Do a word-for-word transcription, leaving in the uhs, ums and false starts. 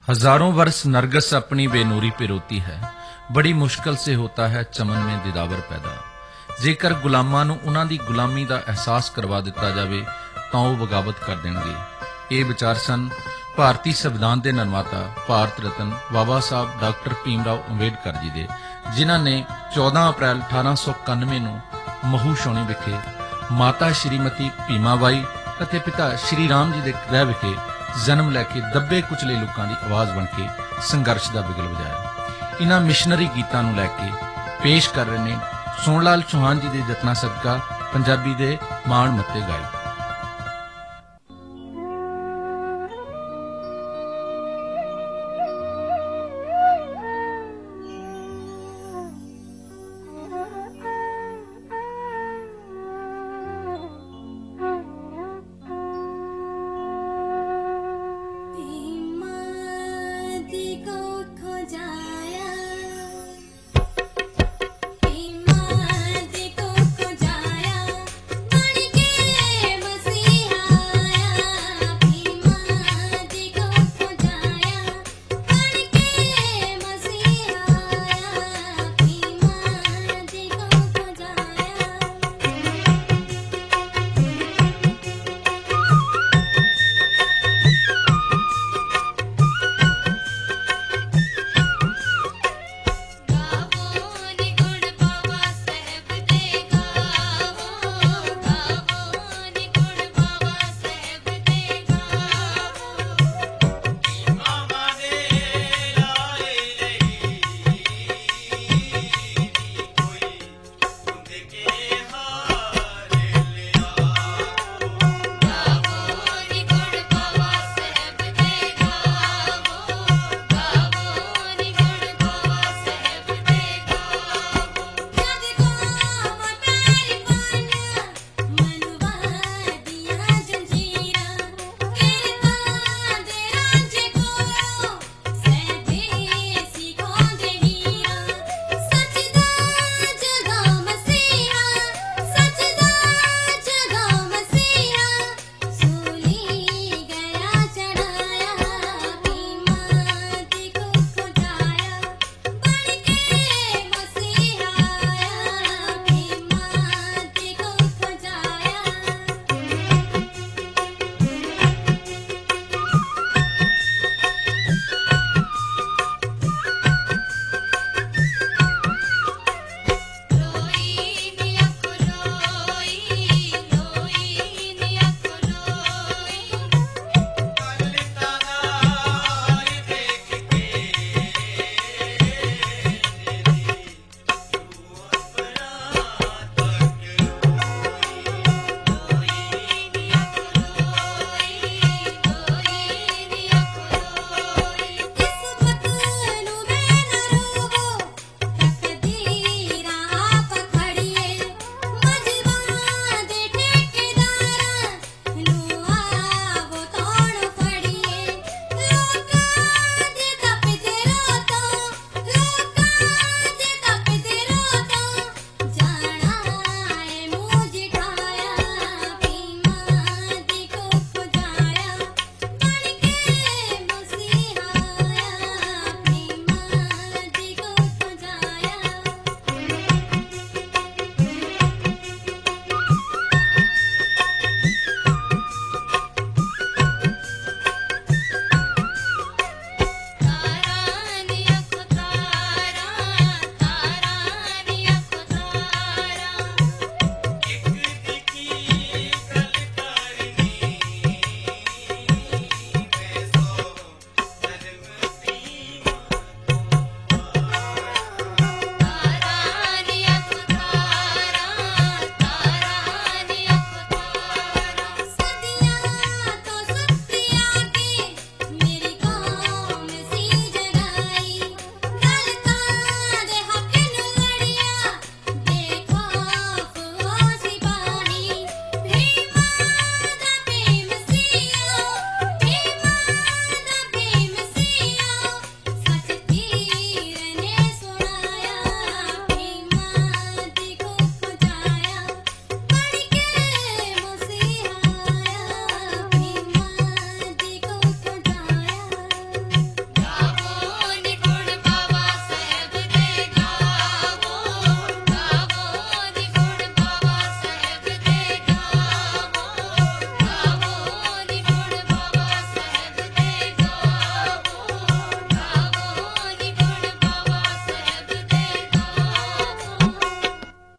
हजारों वर्ष नरगस अपनी बेनूरी पे रोती है, बड़ी मुश्किल से होता है चमन में दिदावर पैदा। जेकर गुलामां नूं उन्हां दी गुलामी दा एहसास करवा दिता जावे तां ओह बगावत कर देणगे। ये विचार सन भारती संविधान के निर्माता भारत रत्न बाबा साहब डॉक्टर भीमराव अंबेडकर जी दे, जिन्हां ने चौदह अप्रैल अठारह सौ इक्यानवे नूं महू छावनी विखे माता श्रीमती भीमाबाई ਅਤੇ पिता श्री राम जी के गृह विखे जन्म लैके दबे कुचले लोगों की आवाज़ बन के संघर्ष का बिगल बजाया। इन्हां मिशनरी गीतां नूं लैके पेश कर रहे ने सोहण लाल चौहान जी के जतनां सदका पंजाबी दे माण मत्ते गाए।